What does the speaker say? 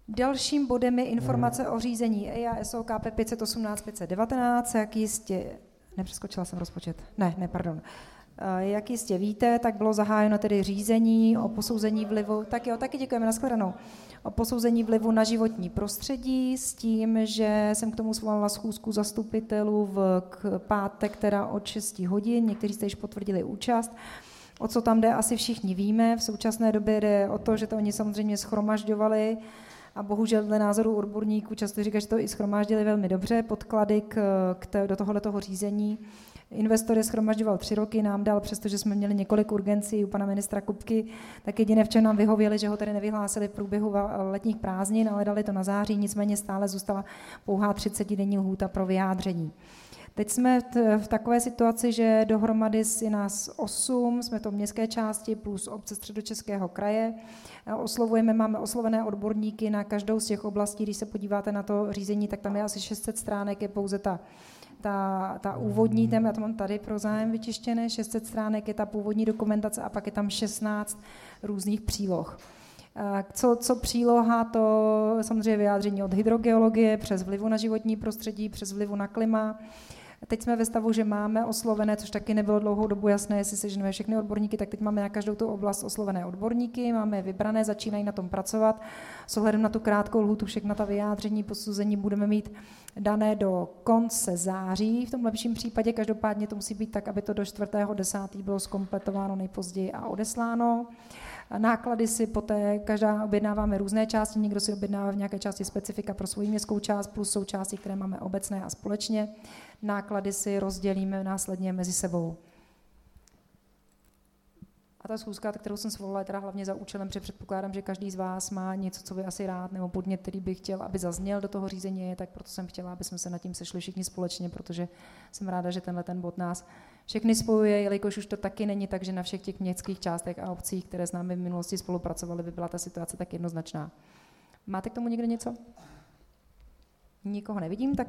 Dalším bodem je informace o řízení EIA SOKP 518 519, jak jistě, nepřeskočila jsem rozpočet, pardon. Jak jistě víte, tak bylo zahájeno tedy řízení o posouzení vlivu, taky děkujeme, nashledanou, o posouzení vlivu na životní prostředí s tím, že jsem k tomu svolala schůzku zastupitelů k pátek, teda od 6 hodin, někteří jste již potvrdili účast. O co tam jde, asi všichni víme, v současné době jde o to, že to oni samozřejmě shromažďovali a bohužel dle názoru odborníků často říkají, že to i shromáždili velmi dobře, podklady do tohoto řízení. Investor je shromažďoval 3 roky, nám dal, přestože jsme měli několik urgencí u pana ministra Kupky, tak jediné v čem nám vyhověli, že ho tady nevyhlásili v průběhu letních prázdnin, ale dali to na září, nicméně stále zůstala pouhá 30denní lhůta pro vyjádření. Teď jsme v takové situaci, že dohromady je nás 8, jsme to v městské části plus obce Středočeského kraje. Máme oslovené odborníky na každou z těch oblastí. Když se podíváte na to řízení, tak tam je asi 600 stránek, je pouze ta úvodní, já to mám tady pro zájem vytištěné, 600 stránek je ta původní dokumentace a pak je tam 16 různých příloh. Co příloha, to samozřejmě vyjádření od hydrogeologie přes vlivu na životní prostředí, přes vlivu na klima. Teď jsme ve stavu, že máme oslovené, což taky nebylo dlouhou dobu jasné, jestli seženeme všechny odborníky, tak teď máme na každou tu oblast oslovené odborníky, máme vybrané, začínají na tom pracovat. S ohledem na tu krátkou lhůtu všechna ta vyjádření, posouzení budeme mít dané do konce září. V tom lepším případě každopádně to musí být tak, aby to do 4.10. bylo zkompletováno nejpozději a odesláno. Náklady si poté, každá objednáváme různé části, někdo si objednává v nějaké části specifika pro svou městskou část, plus jsou části, které máme obecné a společně. Náklady si rozdělíme následně mezi sebou. A ta schůzka, kterou jsem svolala, je teda hlavně za účelem, protože předpokládám, že každý z vás má něco, co by asi rád, nebo podnět, který by chtěl, aby zazněl do toho řízení, tak proto jsem chtěla, aby jsme se nad tím sešli všichni společně, protože jsem ráda, že ten bod nás všechny spojuje, jelikož už to taky není tak, že na všech těch městských částech a obcích, které s námi v minulosti spolupracovaly, by byla ta situace tak jednoznačná. Máte k tomu někdo něco? Nikoho nevidím, tak